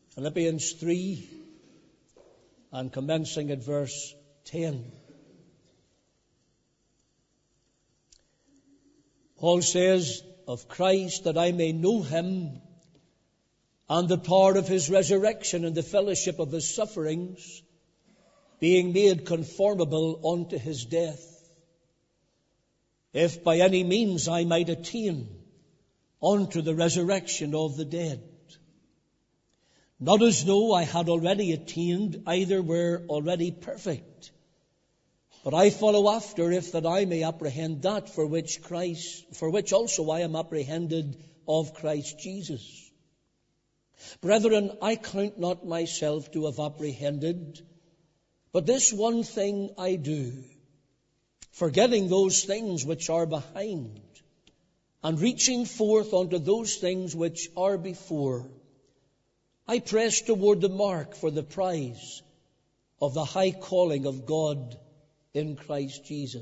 Philippians 3 and commencing at verse 10. Paul says, of Christ, that I may know him and the power of his resurrection and the fellowship of his sufferings, being made conformable unto his death, if by any means I might attain unto the resurrection of the dead. Not as though I had already attained, either were already perfect, but I follow after, if that I may apprehend that for which also I am apprehended of Christ Jesus. Brethren, I count not myself to have apprehended, but this one thing I do, forgetting those things which are behind, and reaching forth unto those things which are before, I press toward the mark for the prize of the high calling of God in Christ Jesus.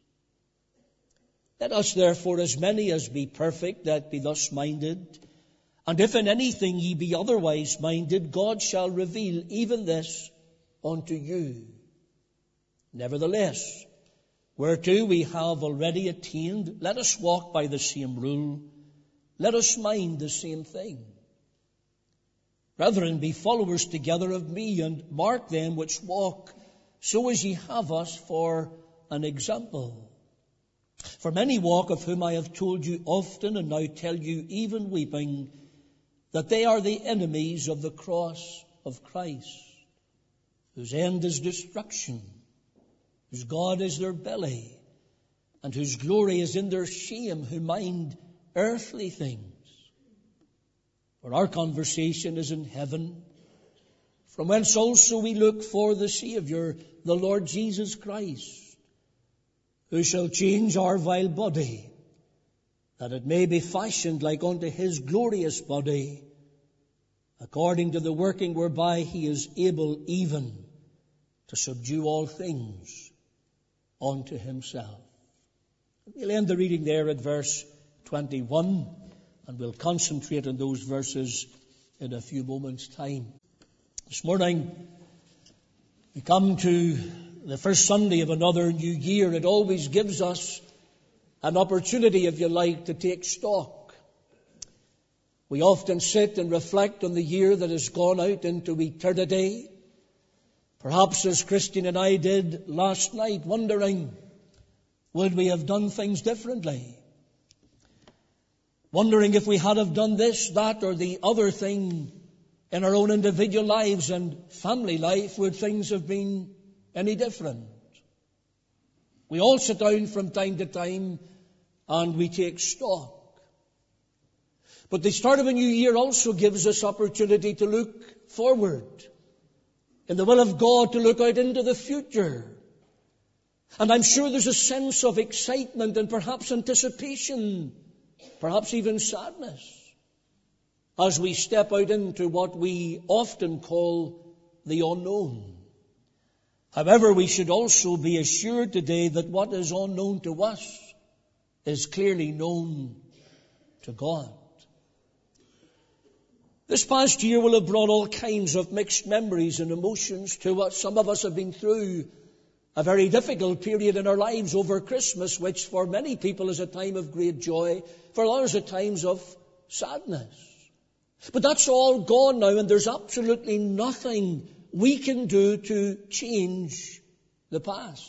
Let us therefore, as many as be perfect, that be thus minded, and if in anything ye be otherwise minded, God shall reveal even this unto you. Nevertheless, whereto we have already attained, let us walk by the same rule, let us mind the same thing. Brethren, be followers together of me, and mark them which walk, so as ye have us for an example. For many walk, of whom I have told you often, and now tell you even weeping, that they are the enemies of the cross of Christ, whose end is destruction, whose God is their belly, and whose glory is in their shame, who mind earthly things. For our conversation is in heaven, from whence also we look for the Saviour, the Lord Jesus Christ, who shall change our vile body, that it may be fashioned like unto his glorious body, according to the working whereby he is able even to subdue all things unto himself. We'll end the reading there at verse 21, and we'll concentrate on those verses in a few moments' time. This morning, we come to the first Sunday of another new year. It always gives us an opportunity, if you like, to take stock. We often sit and reflect on the year that has gone out into eternity, perhaps as Christine and I did last night, wondering, would we have done things differently? Wondering if we had have done this, that, or the other thing in our own individual lives and family life, would things have been any different? We all sit down from time to time and we take stock. But the start of a new year also gives us opportunity to look forward, in the will of God, to look out into the future. And I'm sure there's a sense of excitement and perhaps anticipation, perhaps even sadness, as we step out into what we often call the unknown. However, we should also be assured today that what is unknown to us is clearly known to God. This past year will have brought all kinds of mixed memories and emotions to us. Some of us have been through a very difficult period in our lives over Christmas, which for many people is a time of great joy, for others at times of sadness. But that's all gone now, and there's absolutely nothing we can do to change the past.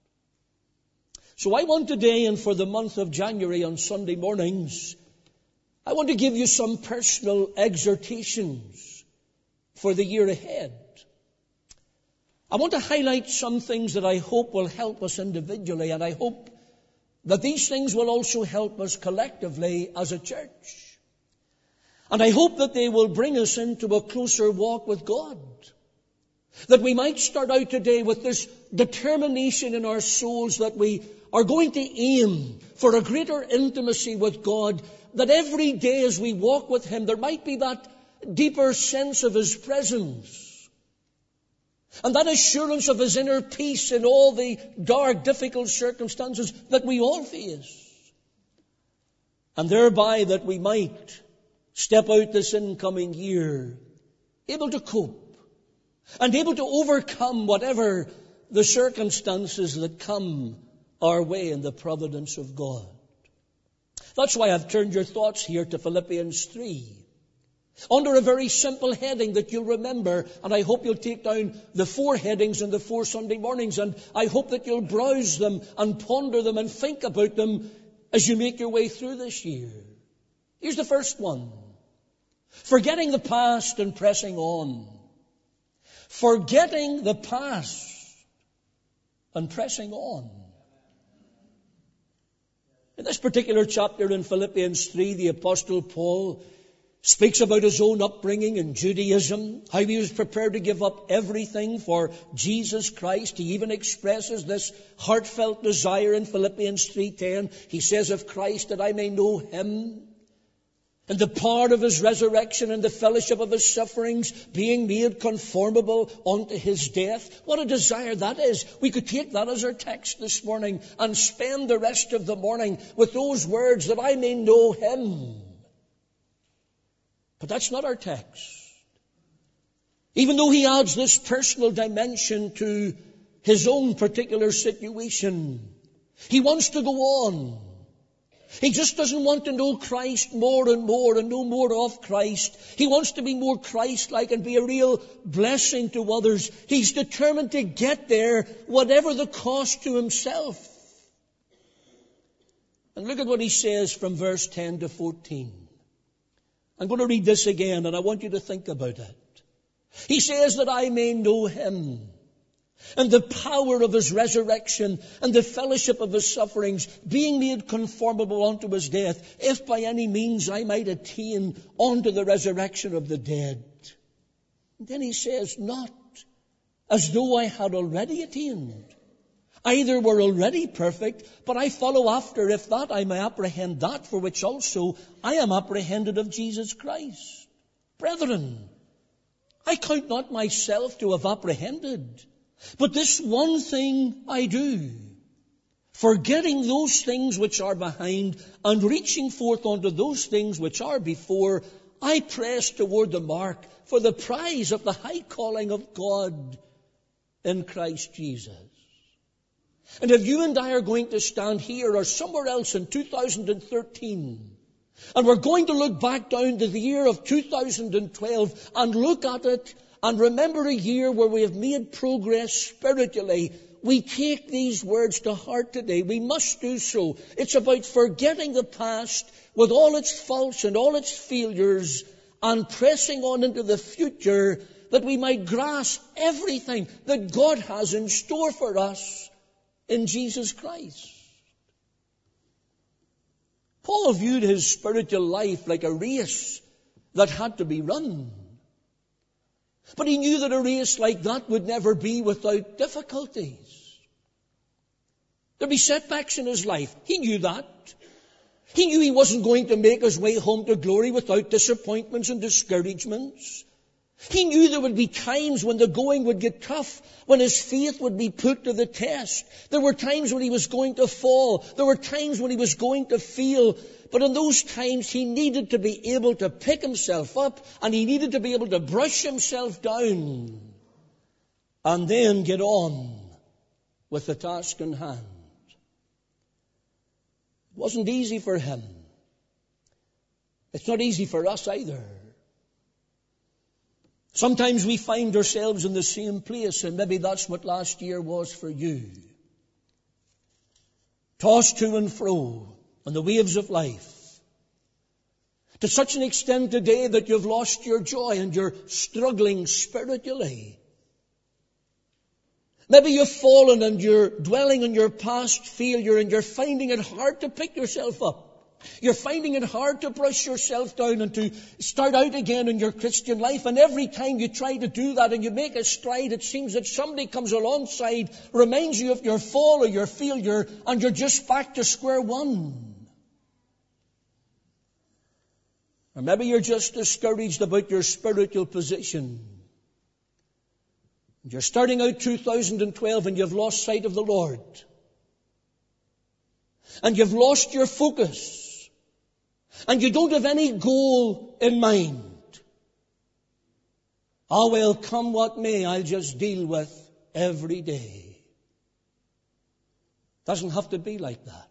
So I want today, and for the month of January on Sunday mornings, I want to give you some personal exhortations for the year ahead. I want to highlight some things that I hope will help us individually, and I hope that these things will also help us collectively as a church. And I hope that they will bring us into a closer walk with God. That we might start out today with this determination in our souls that we are going to aim for a greater intimacy with God, that every day as we walk with Him, there might be that deeper sense of His presence and that assurance of His inner peace in all the dark, difficult circumstances that we all face. And thereby that we might step out this incoming year able to cope, and able to overcome whatever the circumstances that come our way in the providence of God. That's why I've turned your thoughts here to Philippians 3. Under a very simple heading that you'll remember, and I hope you'll take down the 4 headings in the 4 Sunday mornings, and I hope that you'll browse them and ponder them and think about them as you make your way through this year. Here's the first one. Forgetting the past and pressing on. Forgetting the past and pressing on. In this particular chapter in Philippians 3, the Apostle Paul speaks about his own upbringing in Judaism, how he was prepared to give up everything for Jesus Christ. He even expresses this heartfelt desire in Philippians 3:10. He says, of Christ, that I may know him, and the power of his resurrection and the fellowship of his sufferings, being made conformable unto his death. What a desire that is. We could take that as our text this morning and spend the rest of the morning with those words, that I may know him. But that's not our text. Even though he adds this personal dimension to his own particular situation, he wants to go on. He just doesn't want to know Christ more and know more of Christ. He wants to be more Christ-like and be a real blessing to others. He's determined to get there, whatever the cost to himself. And look at what he says from verse 10 to 14. I'm going to read this again, and I want you to think about it. He says that I may know him, and the power of his resurrection, and the fellowship of his sufferings, being made conformable unto his death, if by any means I might attain unto the resurrection of the dead. And then he says, not as though I had already attained. Either were already perfect, but I follow after, if that I may apprehend that for which also I am apprehended of Jesus Christ. Brethren, I count not myself to have apprehended, but this one thing I do, forgetting those things which are behind, and reaching forth unto those things which are before, I press toward the mark for the prize of the high calling of God in Christ Jesus. And if you and I are going to stand here or somewhere else in 2013, and we're going to look back down to the year of 2012 and look at it and remember a year where we have made progress spiritually, we take these words to heart today. We must do so. It's about forgetting the past with all its faults and all its failures and pressing on into the future, that we might grasp everything that God has in store for us in Jesus Christ. Paul viewed his spiritual life like a race that had to be run. But he knew that a race like that would never be without difficulties. There'd be setbacks in his life. He knew that. He knew he wasn't going to make his way home to glory without disappointments and discouragements. He knew there would be times when the going would get tough, when his faith would be put to the test. There were times when he was going to fall. There were times when he was going to fail. But in those times, he needed to be able to pick himself up, and he needed to be able to brush himself down and then get on with the task in hand. It wasn't easy for him. It's not easy for us either. Sometimes we find ourselves in the same place, and maybe that's what last year was for you. Tossed to and fro on the waves of life. To such an extent today that you've lost your joy and you're struggling spiritually. Maybe you've fallen and you're dwelling on your past failure and you're finding it hard to pick yourself up. You're finding it hard to brush yourself down and to start out again in your Christian life. And every time you try to do that and you make a stride, it seems that somebody comes alongside, reminds you of your fall or your failure, and you're just back to square one. Or maybe you're just discouraged about your spiritual position. You're starting out 2012 and you've lost sight of the Lord. And you've lost your focus. And you don't have any goal in mind. Oh well, come what may, I'll just deal with every day. Doesn't have to be like that.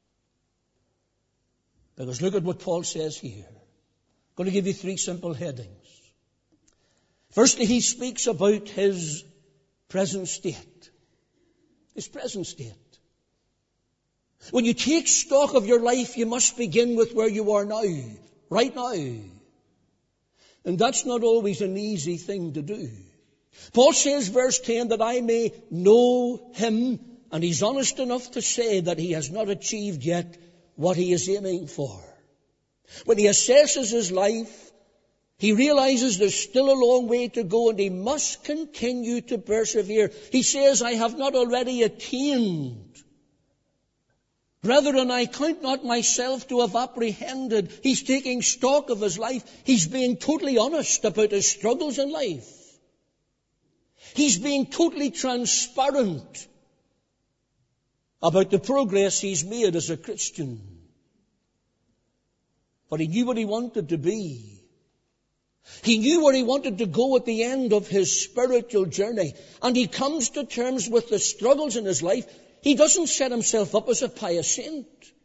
Because look at what Paul says here. I'm going to give you 3 simple headings. Firstly, he speaks about his present state. His present state. When you take stock of your life, you must begin with where you are now, right now. And that's not always an easy thing to do. Paul says, verse 10, that I may know him, and he's honest enough to say that he has not achieved yet what he is aiming for. When he assesses his life, he realizes there's still a long way to go and he must continue to persevere. He says, I have not already attained. Brethren, I count not myself to have apprehended. He's taking stock of his life. He's being totally honest about his struggles in life. He's being totally transparent about the progress he's made as a Christian. But he knew what he wanted to be. He knew where he wanted to go at the end of his spiritual journey. And he comes to terms with the struggles in his life. He doesn't set himself up as a pious saint.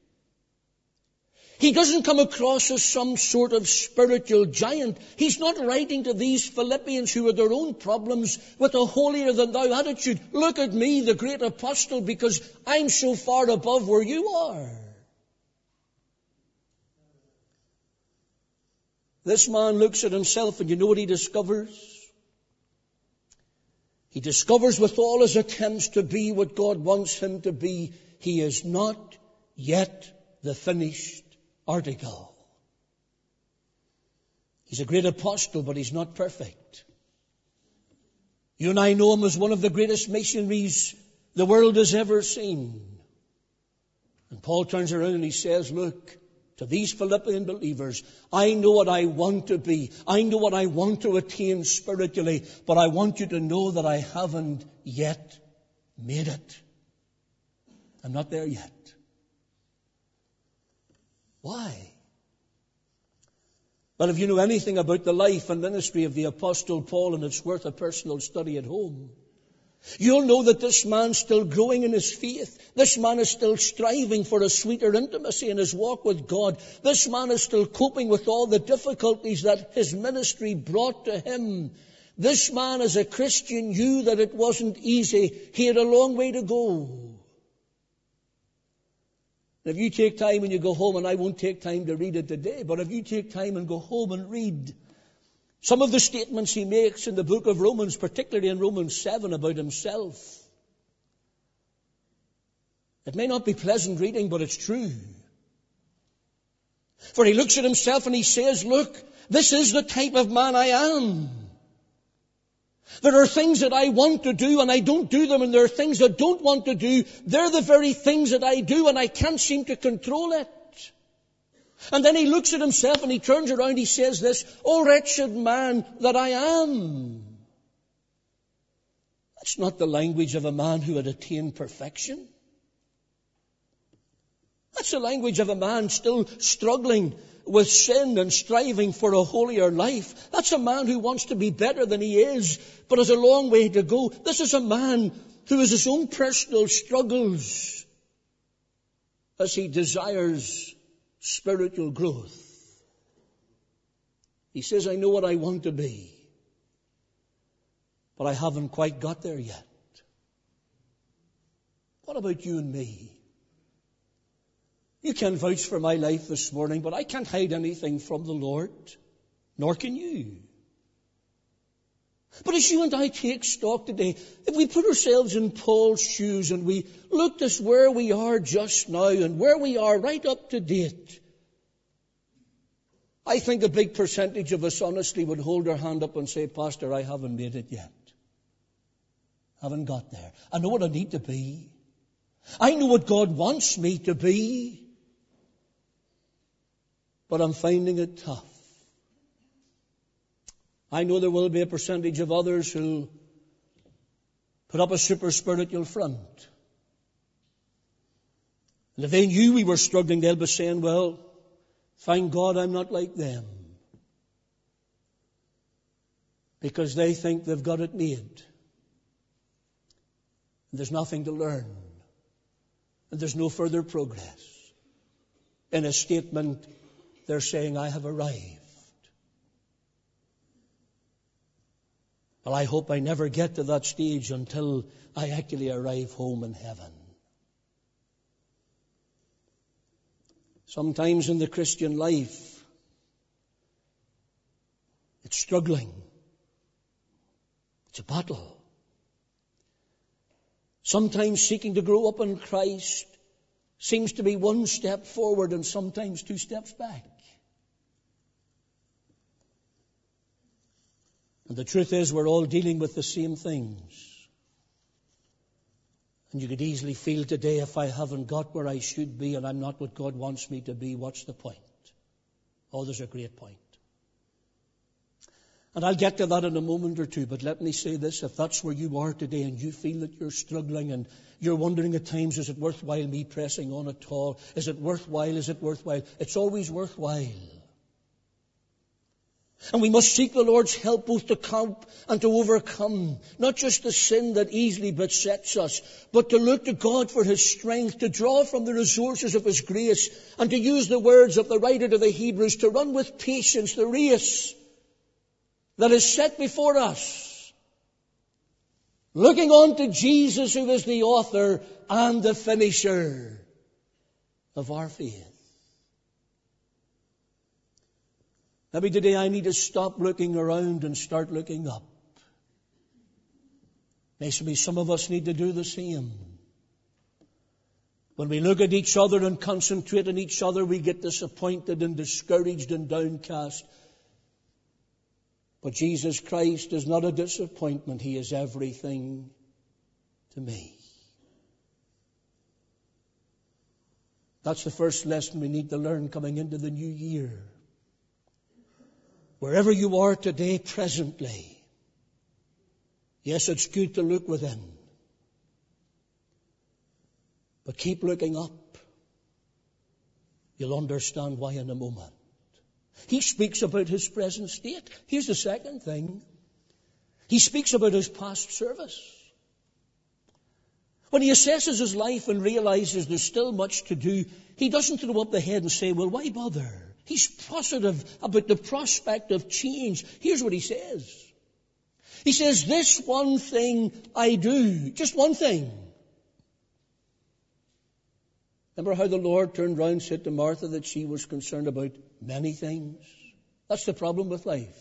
He doesn't come across as some sort of spiritual giant. He's not writing to these Philippians who had their own problems with a holier-than-thou attitude. Look at me, the great apostle, because I'm so far above where you are. This man looks at himself and you know what he discovers? He discovers with all his attempts to be what God wants him to be, he is not yet the finished article. He's a great apostle, but he's not perfect. You and I know him as one of the greatest missionaries the world has ever seen. And Paul turns around and he says, look, to these Philippian believers, I know what I want to be. I know what I want to attain spiritually, but I want you to know that I haven't yet made it. I'm not there yet. Why? Well, if you know anything about the life and ministry of the Apostle Paul, and it's worth a personal study at home, you'll know that this man's still growing in his faith. This man is still striving for a sweeter intimacy in his walk with God. This man is still coping with all the difficulties that his ministry brought to him. This man, as a Christian, knew that it wasn't easy. He had a long way to go. If you take time and you go home, and I won't take time to read it today, but if you take time and go home and read some of the statements he makes in the book of Romans, particularly in Romans 7 about himself, it may not be pleasant reading, but it's true. For he looks at himself and he says, look, this is the type of man I am. There are things that I want to do and I don't do them, and there are things I don't want to do. They're the very things that I do and I can't seem to control it. And then he looks at himself and he turns around, he says this, "O wretched man that I am." That's not the language of a man who had attained perfection. That's the language of a man still struggling with sin and striving for a holier life. That's a man who wants to be better than he is, but has a long way to go. This is a man who has his own personal struggles as he desires spiritual growth. He says, I know what I want to be, but I haven't quite got there yet. What about you and me? You can vouch for my life this morning, but I can't hide anything from the Lord, nor can you. But as you and I take stock today, if we put ourselves in Paul's shoes and we looked at where we are just now and where we are right up to date, I think a big percentage of us honestly would hold our hand up and say, Pastor, I haven't made it yet. Haven't got there. I know what I need to be. I know what God wants me to be. But I'm finding it tough. I know there will be a percentage of others who put up a super spiritual front. And if they knew we were struggling, they'll be saying, well, thank God I'm not like them. because they think they've got it made. And there's nothing to learn. And there's no further progress. In a statement, they're saying, I have arrived. Well, I hope I never get to that stage until I actually arrive home in heaven. Sometimes in the Christian life, it's struggling. It's a battle. Sometimes seeking to grow up in Christ seems to be one step forward and sometimes two steps back. And the truth is, we're all dealing with the same things. And you could easily feel today, if I haven't got where I should be and I'm not what God wants me to be, what's the point? Oh, there's a great point. And I'll get to that in a moment or two, but let me say this. If that's where you are today and you feel that you're struggling and you're wondering at times, is it worthwhile me pressing on at all? Is it worthwhile? Is it worthwhile? It's always worthwhile. And we must seek the Lord's help both to cope and to overcome, not just the sin that easily besets us, but to look to God for His strength, to draw from the resources of His grace, and to use the words of the writer to the Hebrews, to run with patience the race that is set before us, looking on to Jesus, who is the author and the finisher of our faith. Maybe today I need to stop looking around and start looking up. Maybe some of us need to do the same. When we look at each other and concentrate on each other, we get disappointed and discouraged and downcast. But Jesus Christ is not a disappointment. He is everything to me. That's the first lesson we need to learn coming into the new year. Wherever you are today, presently, yes, it's good to look within. But keep looking up. You'll understand why in a moment. He speaks about His present state. Here's the second thing. He speaks about His past service. When he assesses his life and realizes there's still much to do, he doesn't throw up the head and say, well, why bother? He's positive about the prospect of change. Here's what he says. He says, this one thing I do. Just one thing. Remember how the Lord turned round and said to Martha that she was concerned about many things? That's the problem with life.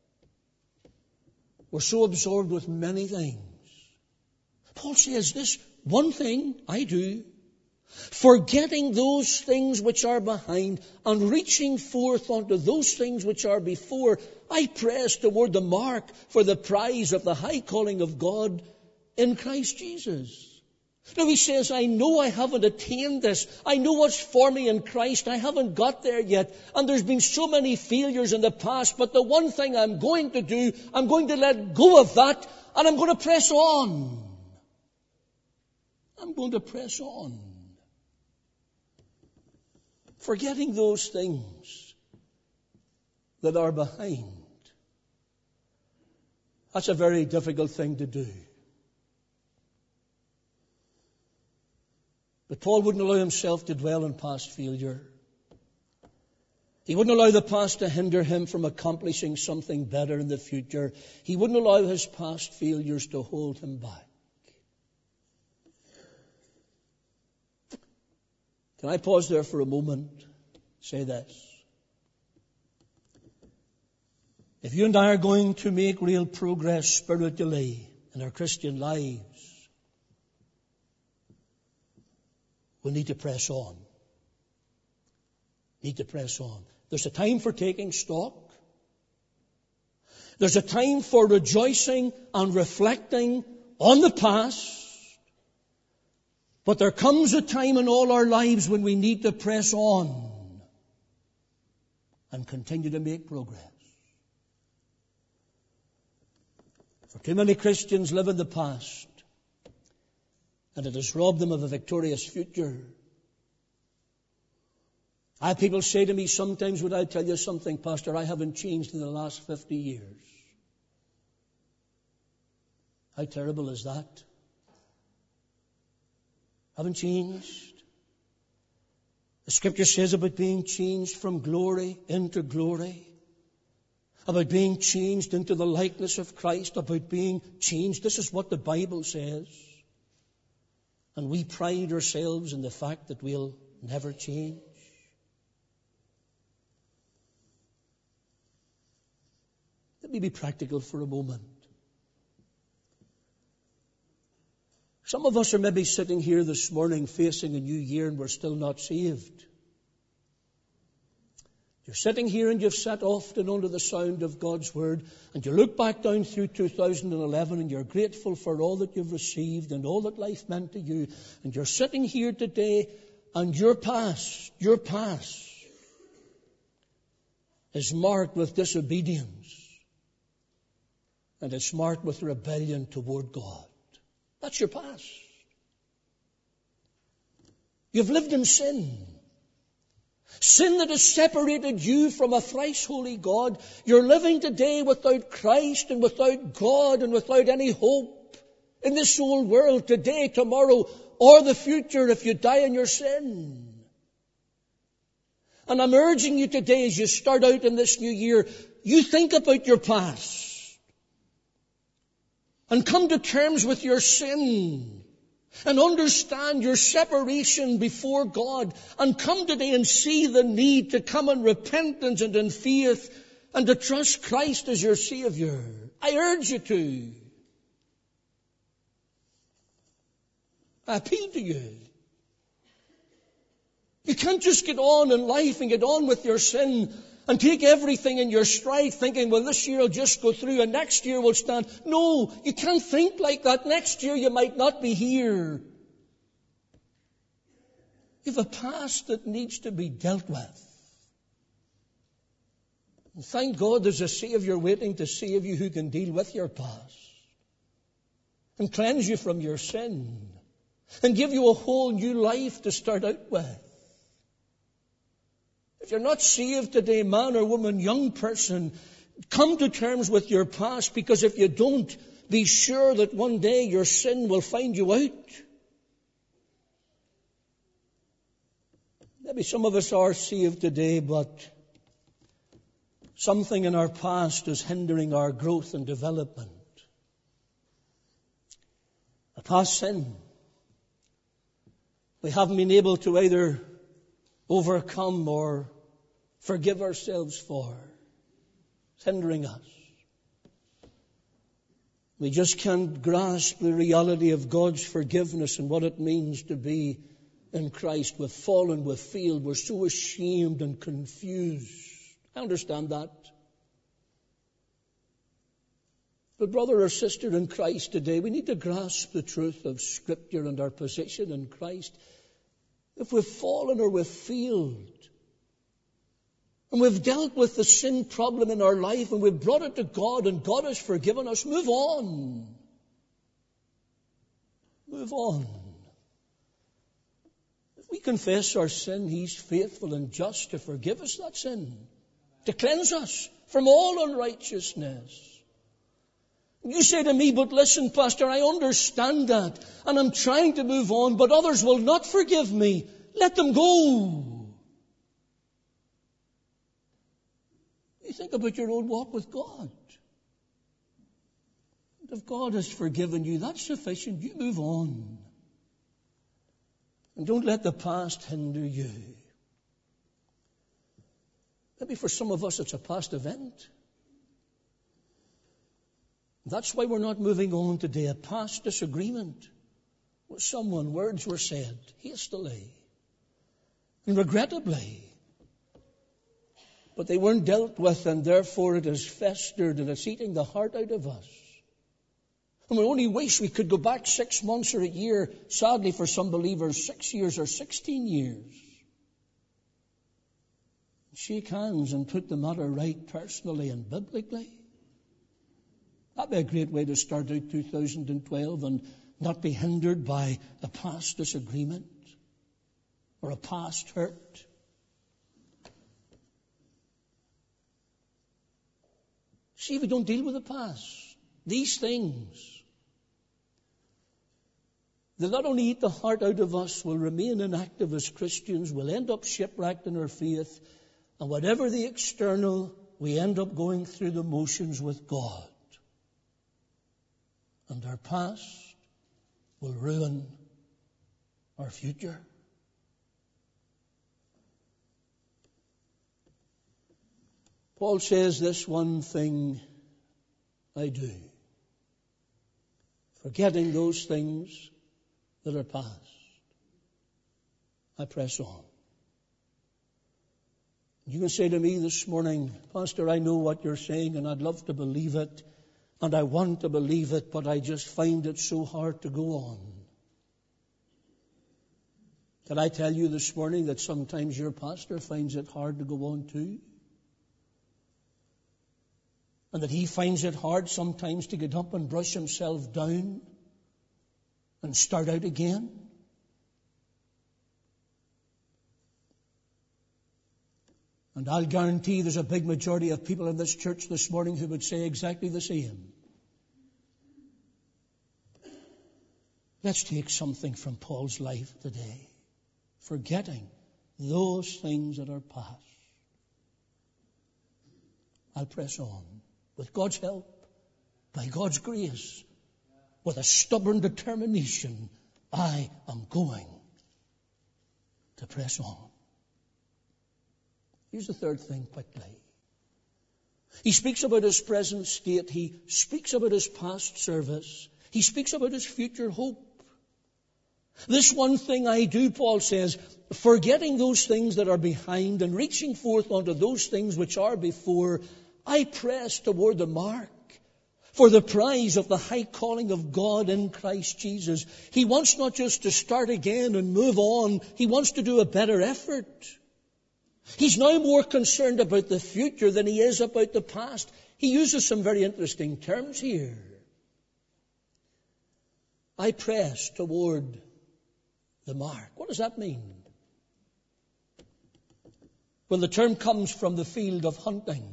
We're so absorbed with many things. Paul says, this one thing I do, forgetting those things which are behind and reaching forth unto those things which are before, I press toward the mark for the prize of the high calling of God in Christ Jesus. Now he says, I know I haven't attained this. I know what's for me in Christ. I haven't got there yet. And there's been so many failures in the past. But the one thing I'm going to do, I'm going to let go of that and I'm going to press on. I'm going to press on. Forgetting those things that are behind. That's a very difficult thing to do. But Paul wouldn't allow himself to dwell in past failure. He wouldn't allow the past to hinder him from accomplishing something better in the future. He wouldn't allow his past failures to hold him back. Can I pause there for a moment? Say this. If you and I are going to make real progress spiritually in our Christian lives, we need to press on. Need to press on. There's a time for taking stock. There's a time for rejoicing and reflecting on the past. But there comes a time in all our lives when we need to press on and continue to make progress. For too many Christians live in the past, and it has robbed them of a victorious future. I have people say to me sometimes, would I tell you something, Pastor, I haven't changed in the last 50 years. How terrible is that? Haven't changed. The Scripture says about being changed from glory into glory, about being changed into the likeness of Christ, about being changed. This is what the Bible says. And we pride ourselves in the fact that we'll never change. Let me be practical for a moment. Some of us are maybe sitting here this morning facing a new year and we're still not saved. You're sitting here and you've sat often under the sound of God's Word, and you look back down through 2011 and you're grateful for all that you've received and all that life meant to you. And you're sitting here today and your past is marked with disobedience, and it's marked with rebellion toward God. That's your past. You've lived in sin. Sin that has separated you from a thrice holy God. You're living today without Christ and without God and without any hope in this old world today, tomorrow, or the future if you die in your sin. And I'm urging you today as you start out in this new year, you think about your past. And come to terms with your sin. And understand your separation before God. And come today and see the need to come in repentance and in faith and to trust Christ as your Savior. I urge you to. I appeal to you. You can't just get on in life and get on with your sin and take everything in your stride thinking, well, this year I'll just go through and next year we'll stand. No, you can't think like that. Next year you might not be here. You have a past that needs to be dealt with. And thank God there's a Savior waiting to save you who can deal with your past and cleanse you from your sin and give you a whole new life to start out with. If you're not saved today, man or woman, young person, come to terms with your past, because if you don't, be sure that one day your sin will find you out. Maybe some of us are saved today, but something in our past is hindering our growth and development. A past sin we haven't been able to either overcome or forgive ourselves for. It's hindering us. We just can't grasp the reality of God's forgiveness and what it means to be in Christ. We've fallen, we've failed, we're so ashamed and confused. I understand that. But brother or sister in Christ today, we need to grasp the truth of Scripture and our position in Christ. If we've fallen or we've failed, and we've dealt with the sin problem in our life, and we've brought it to God, and God has forgiven us, move on. Move on. If we confess our sin, He's faithful and just to forgive us that sin, to cleanse us from all unrighteousness. You say to me, but listen, Pastor, I understand that, and I'm trying to move on, but others will not forgive me. Let them go. You think about your own walk with God. And if God has forgiven you, that's sufficient. You move on. And don't let the past hinder you. Maybe for some of us it's a past event. That's why we're not moving on today. A past disagreement with someone. Words were said hastily and regrettably. But they weren't dealt with, and therefore it has festered and it's eating the heart out of us. And we only wish we could go back 6 months or a year, sadly for some believers, 6 years or 16 years. Shake hands and put the matter right personally and biblically. That'd be a great way to start out 2012 and not be hindered by a past disagreement or a past hurt. See, if we don't deal with the past, these things they'll not only eat the heart out of us, we'll remain inactive as Christians, we'll end up shipwrecked in our faith, and whatever the external, we end up going through the motions with God. And our past will ruin our future. Paul says, this one thing I do, forgetting those things that are past, I press on. You can say to me this morning, Pastor, I know what you're saying and I'd love to believe it and I want to believe it, but I just find it so hard to go on. Can I tell you this morning that sometimes your pastor finds it hard to go on too? And that he finds it hard sometimes to get up and brush himself down and start out again? And I'll guarantee there's a big majority of people in this church this morning who would say exactly the same. Let's take something from Paul's life today. Forgetting those things that are past, I'll press on. With God's help, by God's grace, with a stubborn determination, I am going to press on. Here's the third thing quickly. He speaks about his present state. He speaks about his past service. He speaks about his future hope. This one thing I do, Paul says, forgetting those things that are behind and reaching forth unto those things which are before, I press toward the mark for the prize of the high calling of God in Christ Jesus. He wants not just to start again and move on. He wants to do a better effort. He's now more concerned about the future than he is about the past. He uses some very interesting terms here. I press toward the mark. What does that mean? Well, the term comes from the field of hunting.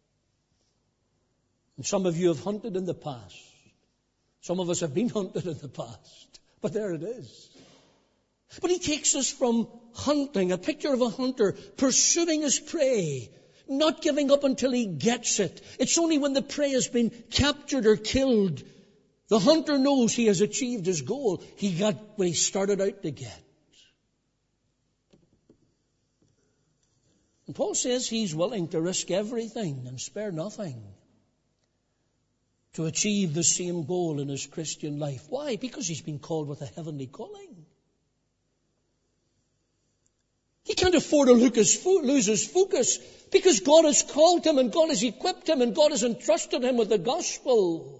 And some of you have hunted in the past. Some of us have been hunted in the past. But there it is. But he takes us from hunting, a picture of a hunter pursuing his prey, not giving up until he gets it. It's only when the prey has been captured or killed, the hunter knows he has achieved his goal. He got what he started out to get. And Paul says he's willing to risk everything and spare nothing to achieve the same goal in his Christian life. Why? Because he's been called with a heavenly calling. He can't afford to lose his focus because God has called him and God has equipped him and God has entrusted him with the gospel.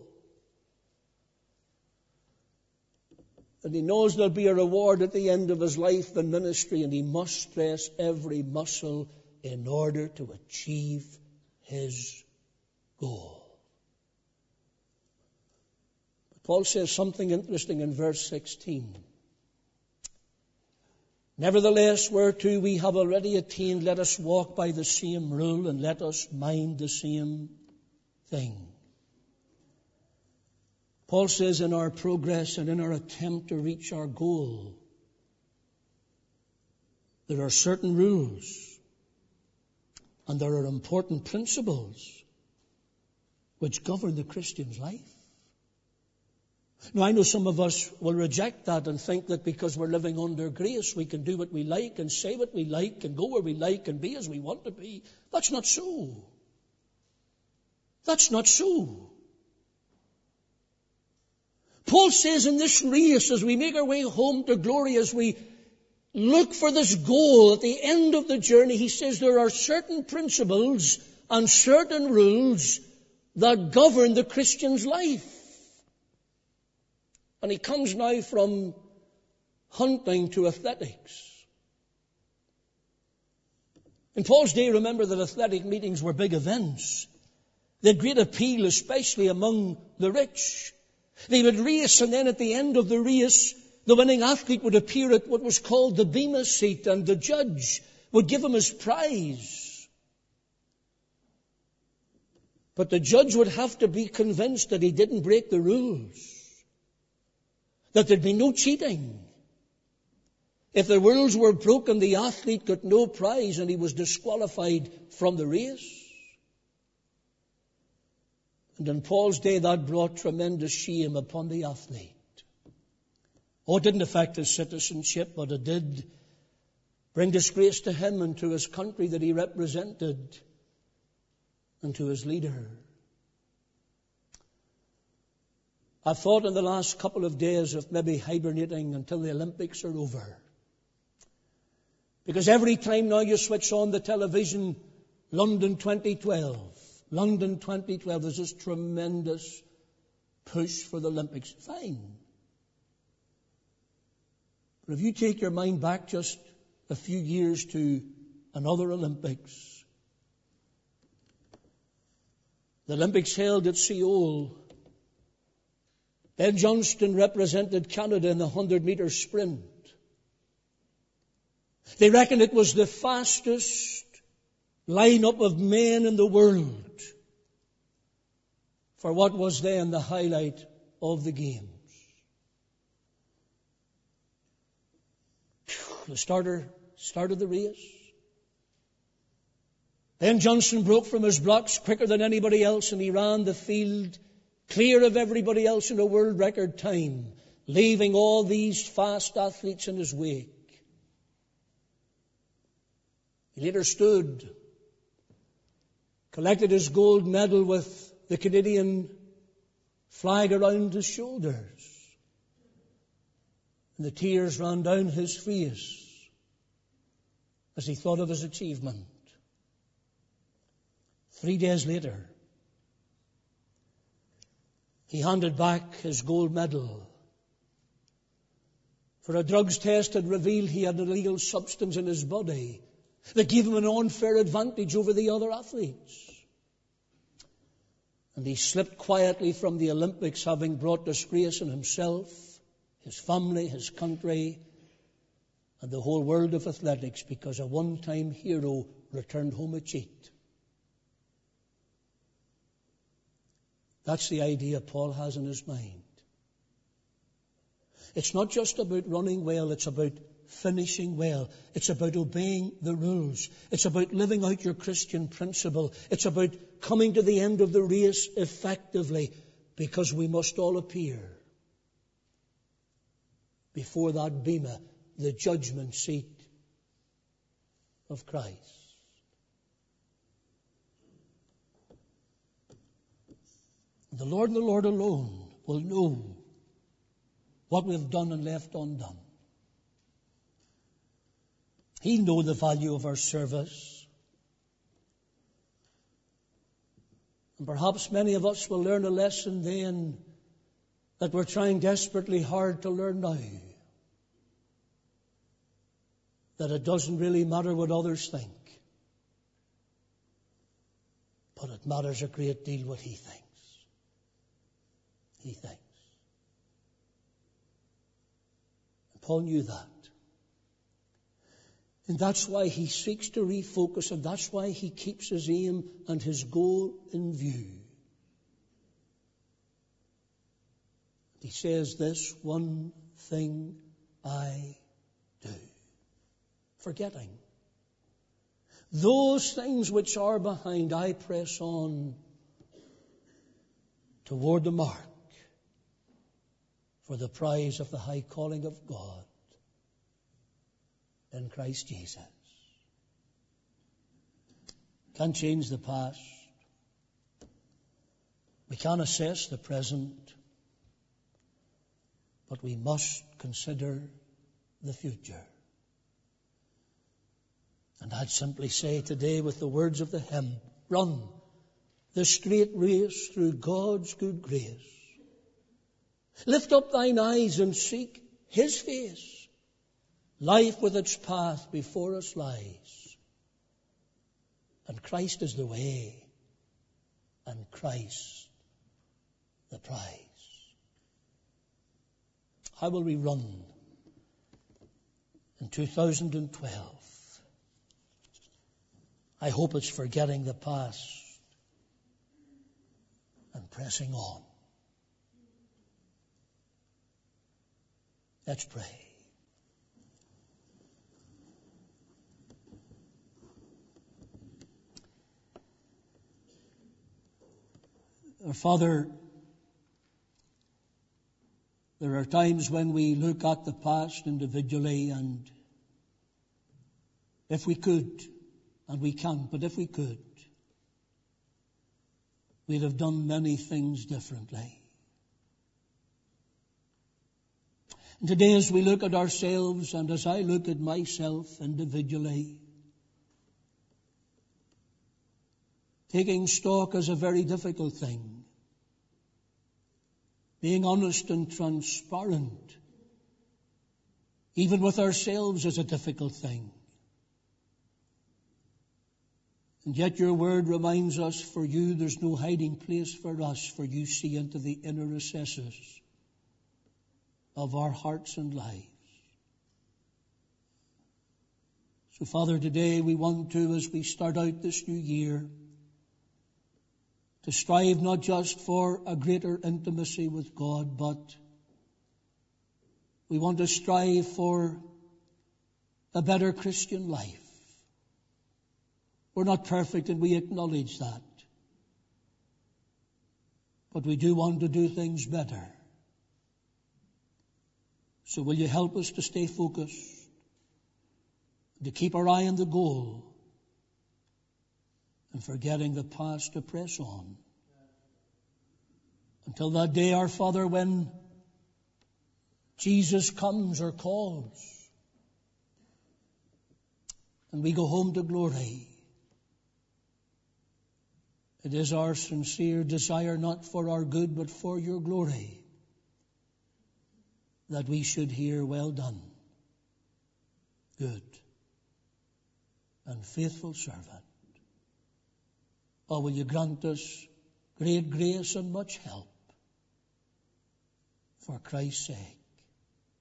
And he knows there'll be a reward at the end of his life in ministry, and he must stress every muscle in order to achieve his goal. But Paul says something interesting in verse 16. Nevertheless, whereto we have already attained, let us walk by the same rule and let us mind the same thing. Paul says in our progress and in our attempt to reach our goal, there are certain rules and there are important principles which govern the Christian's life. Now, I know some of us will reject that and think that because we're living under grace, we can do what we like and say what we like and go where we like and be as we want to be. That's not so. That's not so. Paul says in this race, as we make our way home to glory, as we look for this goal at the end of the journey, he says there are certain principles and certain rules that govern the Christian's life. And he comes now from hunting to athletics. In Paul's day, remember that athletic meetings were big events. They had great appeal, especially among the rich. They would race, and then at the end of the race, the winning athlete would appear at what was called the bema seat, and the judge would give him his prize. But the judge would have to be convinced that he didn't break the rules, that there'd be no cheating. If the rules were broken, the athlete got no prize and he was disqualified from the race. And in Paul's day, that brought tremendous shame upon the athlete. Oh, it didn't affect his citizenship, but it did bring disgrace to him and to his country that he represented and to his leader. I thought in the last couple of days of maybe hibernating until the Olympics are over. Because every time now you switch on the television, London 2012, there's this tremendous push for the Olympics. Fine. But if you take your mind back just a few years to another Olympics, the Olympics held at Seoul, Ben Johnston represented Canada in the 100-meter sprint. They reckon it was the fastest lineup of men in the world for what was then the highlight of the games. The starter started the race. Ben Johnston broke from his blocks quicker than anybody else, and he ran the field clear of everybody else in a world record time, leaving all these fast athletes in his wake. He later stood, collected his gold medal with the Canadian flag around his shoulders, and the tears ran down his face as he thought of his achievement. 3 days later, he handed back his gold medal. For a drugs test had revealed he had an illegal substance in his body that gave him an unfair advantage over the other athletes. And he slipped quietly from the Olympics, having brought disgrace on himself, his family, his country, and the whole world of athletics, because a one-time hero returned home a cheat. That's the idea Paul has in his mind. It's not just about running well, it's about finishing well. It's about obeying the rules. It's about living out your Christian principle. It's about coming to the end of the race effectively, because we must all appear before that bema, the judgment seat of Christ. The Lord and the Lord alone will know what we've done and left undone. He'll know the value of our service. And perhaps many of us will learn a lesson then that we're trying desperately hard to learn now. That it doesn't really matter what others think, but it matters a great deal what He thinks. He thinks. And Paul knew that. And that's why he seeks to refocus, and that's why he keeps his aim and his goal in view. He says, this one thing I do. Forgetting those things which are behind, I press on toward the mark for the prize of the high calling of God in Christ Jesus. Can't change the past. We can't assess the present. But we must consider the future. And I'd simply say today with the words of the hymn, run the straight race through God's good grace. Lift up thine eyes and seek His face. Life with its path before us lies. And Christ is the way, and Christ the prize. How will we run in 2012? I hope it's forgetting the past and pressing on. Let's pray. Our Father, there are times when we look at the past individually, and if we could, and we can't, but if we could, we'd have done many things differently. And today as we look at ourselves, and as I look at myself individually, taking stock is a very difficult thing. Being honest and transparent, even with ourselves, is a difficult thing. And yet your word reminds us, for you there's no hiding place for us, for you see into the inner recesses of our hearts and lives. So Father, today we want to, as we start out this new year, to strive not just for a greater intimacy with God, but we want to strive for a better Christian life. We're not perfect, and we acknowledge that. But we do want to do things better. So will you help us to stay focused, to keep our eye on the goal, and forgetting the past to press on. Until that day, our Father, when Jesus comes or calls, and we go home to glory. It is our sincere desire, not for our good, but for your glory, that we should hear, well done, good and faithful servant. Oh, will you grant us great grace and much help for Christ's sake?